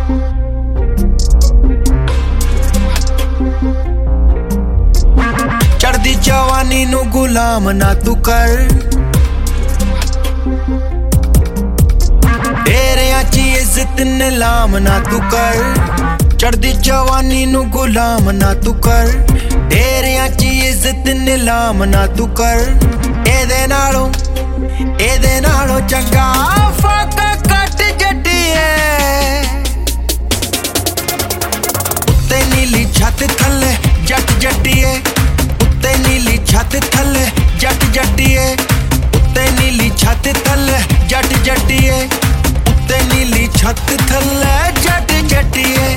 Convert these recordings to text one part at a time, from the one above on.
चढ़दी जवानी नू गुलाम ना तू कर, डेरियां च इज्जत नीलाम ना तू कर। चढ़दी जवानी नू गुलाम ना तू कर, डेरियां च इज्जत नीलाम ना तू कर। एदे नालों चंगा फाका कट जट्टिए, उत्ते नीली छत थल्ले जट जट्टिए, उत्ते नीली छत थल्ले जट जट्टिए, उत्ते नीली छत थल्ले जट जट्टिए, उत्ते नीली छत थल्ले जट जट्टिए।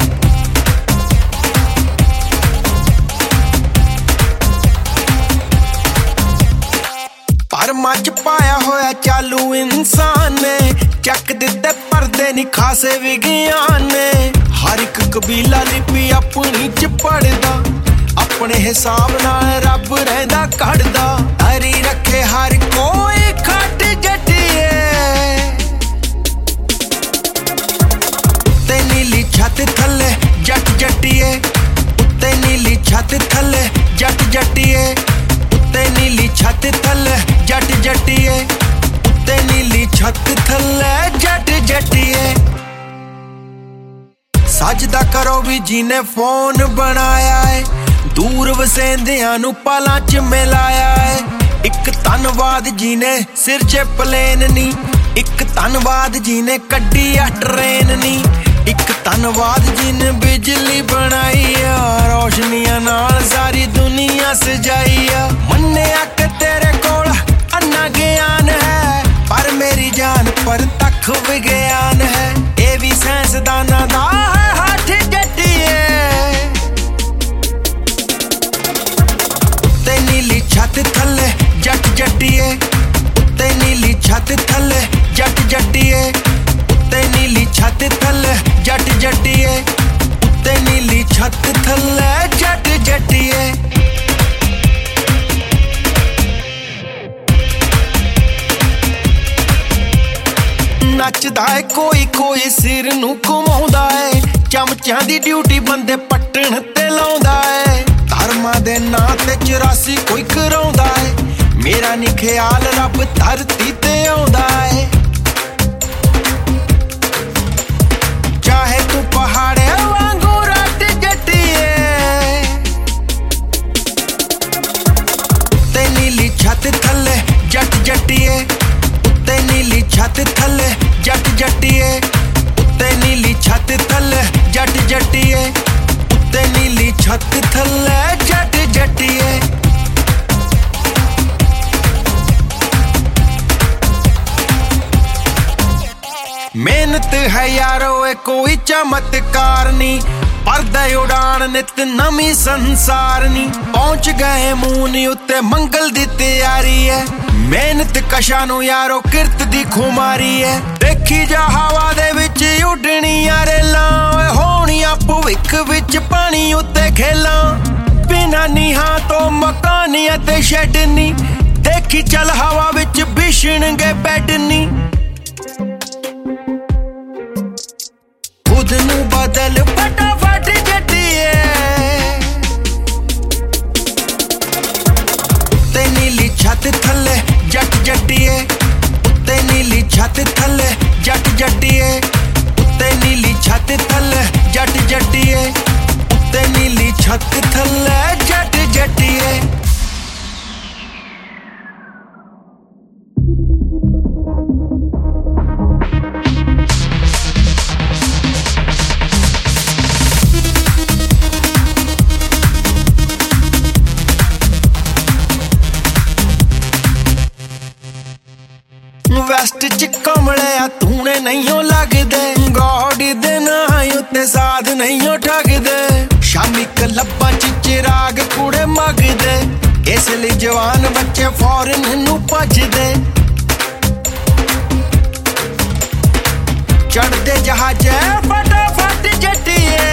पर मच पाया होया चालू इंसान ने, चक दिते पर्दे नी खासे विज्ञान ने। हर एक कबीला लिपि अपनी च पढ़दा, अपने हिसाब नाल रब रहिंदा कढ़दा। हरी रखे हर कोई खट जट्टिए, उत्ते नीली छत थल्ले जट जट्टिए, उत्ते नीली छत थल्ले जट जट्टिए, उत्ते नीली छत थल्ले जट जट्टिए, उत्ते नीली छत थल्ले जट जट्टिए। सजदा करो भी जिने फोन बनाया है, दूर वसेंदियां नू पलां च मिलाया है। इक धन्नवाद जिने सिर च प्लेन नी, इक धन्नवाद जिने कड्डी आ ट्रेन नी, इक धन्नवाद जिने बिजली बनाई आ, रोशनियां नाल सारी दुनिया सजाई आ। मन्नेआ कि तेरे कोल अन्ना ज्ञान है, पर मेरी जान पर तक विज्ञान है। ये भी साइंसदाना दा हाथ जट्टिए, उत्ते नीली छत थल्ले जट जट्टिए, उत्ते नीली छत थल्ले जट जट्टिए, उत्ते नीली छत थल्ले जट जट्टिए, उत्ते नीली छत थल्ले जट जट्टिए। नचदा है कोई कोई सिर नू घुमाउंदा है, चमचियां दी ड्यूटी बंदे पट्टण ते लाउंदा है। धर्मां दे नां ते 84 कोई कराउंदा है, मेरा नी ख्याल रब धरती ते आउंदा है। चाहे तू पहाड़े वांगू रट जट्टिए, उत्ते नीली छत थल्ले जट जट्टिए, उत्ते नीली छत थल्ले जट जट्टिए, उत्ते नीली छत थल्ले जट जट्टिए, उत्ते नीली छत थल्ले जट जट्टिए। मेहनत है यारो ए कोई चमत्कार नी, परदा उड़ान नित नमी संसार नी। पहुंच गए मून उत्ते मंगल दी तैयारी है, मेहनत कशा नू यारो किरत दी खुमारी है। देखी जा हवा दे विच उडणियां रेलां, होणियां भविख विच पानी उत्ते खेलां। बिना नीहां तो मकानियां ते शैड नी, देखी चल हवा विच बिछणगे बैड नी। खुद नू बदल फटाफट जट्टिए, उत्ते नीली छत थल्ले जट जट्टिए, उत्ते नीली छत थल्ले जट जट्टिए, उत्ते नीली छत थल्ले जट जट्टिए, उत्ते नीली छत थल्ले जट जट्टिए। वेस्ट च कमलिया तूने नहीं लगदे, गॉड दे नां उत्ते साध नहीं ठगदे। शामी क्लबां च चिराग कुड़े मंगदे, इसलिए जवान बच्चे फॉरन नू भजदे। चढ़दे जहाजे फटाफट जट्टिए,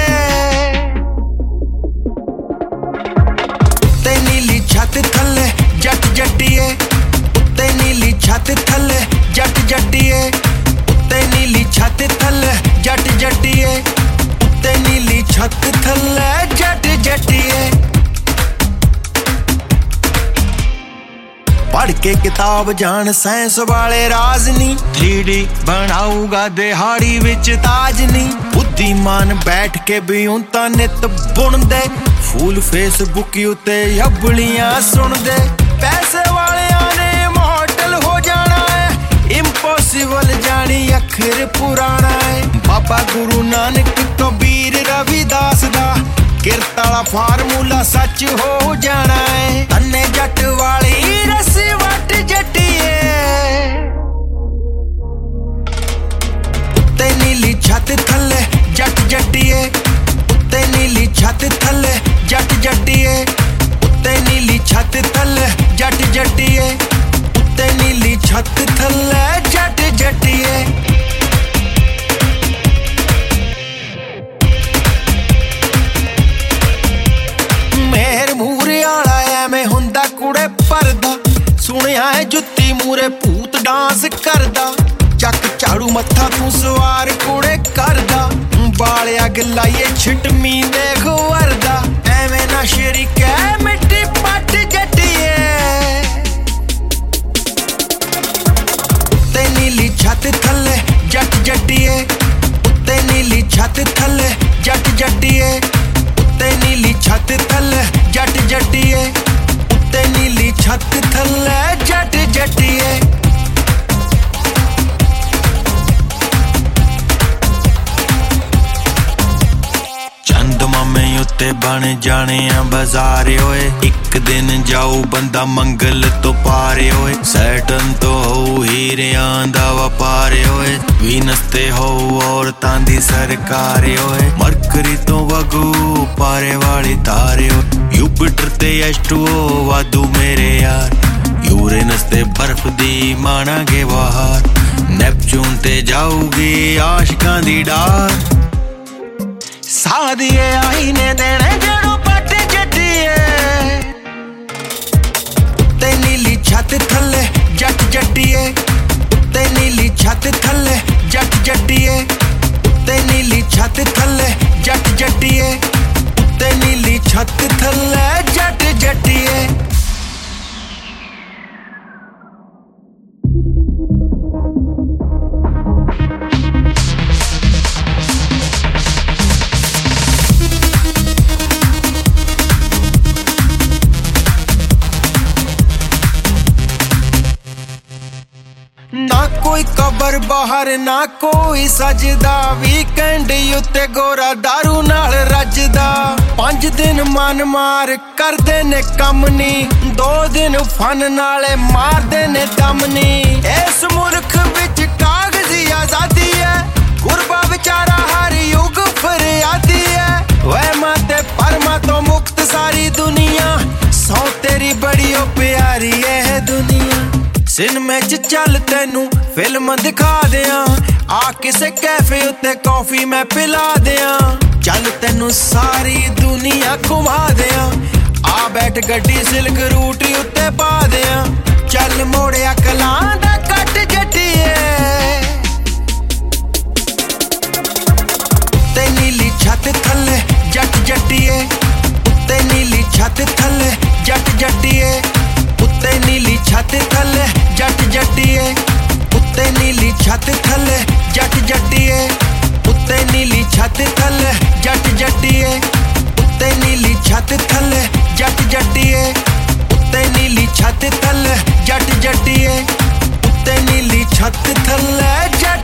उत्ते नीली छत थल्ले जट जट्टिए, उत्ते नीली छत थल्ले जट जट्टिए, उत्ते नीली छत थल्ले जट जट्टिए। के किताब जान साइंस वाले राज नी 3D बनाऊगा दिहाड़ी विच ताज नी बुद्धिमान बैठ के भी उंता नित बुनदे फूल फेसबुक उत्ते हबलियां सुनदे पैसे वालियां ने मॉडल हो जाना है इम्पॉसिबल जानी अखर पुराना है बाबा गुरु नानक कबीर रविदास दा किरत वाला फार्मूला सच हो जाना है अन्ने जट वाली रस्सी वट जट्टिए उत्ते नीली छत थल्ले जट जट्टिए उत्ते नीली छत थल्ले जट जट्टिए उत्ते नीली छत थल्ले जट जट्टिए उत्ते नीली छत थल्ले जट जट्टिए कुड़े परदा सुनिया है जुत्ती मूरे भूत डांस करदा चक झाड़ू मत्था तू सवार कुड़े करदा बाल अग लाइए छिटमी देख वरदा एवें ना शरीक है मिट्टी पट जट्टिए उत्ते नीली छत थल्ले जट जट्टिए उत्ते नीली छत थल्ले जट जट्टिए उत्ते नीली छत थल्ले जट जट्टिए उत्ते नीली छत थल्ले जट जट्टिए चंद मामे उत्ते बन जाने बाजार ओए एक दिन जाऊ बंदा मंगल तो पारे ओए सैटन तो हो हीरियां दा व्यापार ओए वीनस ते हो औरतां दी सरकार ओए मरकरी तो वगू पारे वाली तारे ओए यूपिटर ते H2O वादू मेरे यार यूरेनस ते बर्फ दी मानांगे बाहर नेपच्यून ते जाऊगी आशिकां दी डार सादिए आई ने देने जड़ों पट जट्टिए उत्ते नीली छत थल्ले जट जट्टिए उत्ते नीली छत थल्ले जट जट्टिए उत्ते नीली छत थल्ले जट जट्टिए उत्ते नीली छत थल्ले जट जट्टिए ना कोई कबर बाहर ना कोई सजदा वीकेंड उत्ते गोरा दारू नाल रजदा 5 दिन मन मार करदे ने कम नी 2 दिन फन नाले मारदे ने दम नी इस मुल्क विच कागजी आजादी है गुरबा बेचारा हर युग फरियादी है वहमा ते परमा तो मुक्त सारी दुनिया सौ तेरी बड़ी ओ प्यारी है दुनिया सिनेमे च चल तेनू फिल्म दिखा दियां आ किसे कैफे उत्ते कॉफी मैं पिला दियां चल तेनू सारी दुनिया घुमा दियां आ बैठ गड्डी सिल्क रूट उत्ते पा दियां चल मोड़िया कलां दा कट जट्टिए उत्ते नीली छत थल्ले जट जट्टिए उत्ते नीली छत थल्ले जट जट्टिए उत्ते नीली छत थल्ले जट जट्टिए उत्ते नीली छत थल्ले जट जट्टिए उत्ते नीली छत थल्ले जट जट्टिए उत्ते नीली छत थल्ले जट जट्टिए उत्ते नीली छत थल्ले जट जट्टिए उत्ते नीली छत थल्ले जट